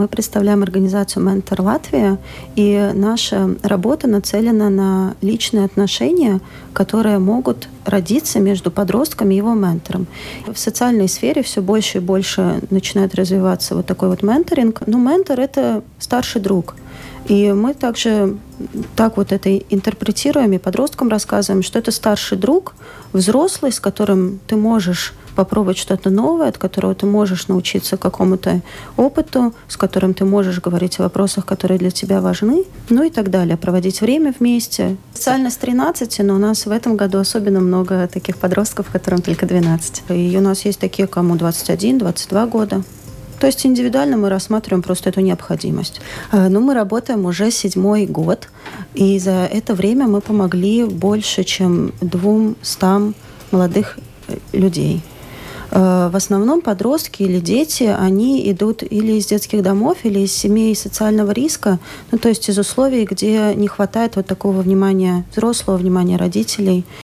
Мы представляем организацию «Ментор Латвия», и наша работа нацелена на личные отношения, которые могут родиться между подростком и его ментором. В социальной сфере все больше и больше начинает развиваться вот такой вот менторинг. Но ментор — это старший друг. И мы также так вот это интерпретируем и подросткам рассказываем, что это старший друг, взрослый, с которым ты можешь попробовать что-то новое, от которого ты можешь научиться какому-то опыту, с которым ты можешь говорить о вопросах, которые для тебя важны, ну и так далее, проводить время вместе. Официально с 13, но у нас в этом году особенно много таких подростков, которым только 12. И у нас есть такие, кому 21, 22 года. То есть индивидуально мы рассматриваем просто эту необходимость. Но мы работаем уже 7-й год, и за это время мы помогли больше, чем 200 молодых людей. В основном подростки или дети, они идут или из детских домов, или из семей социального риска, ну, то есть из условий, где не хватает вот такого внимания взрослого, внимания родителей.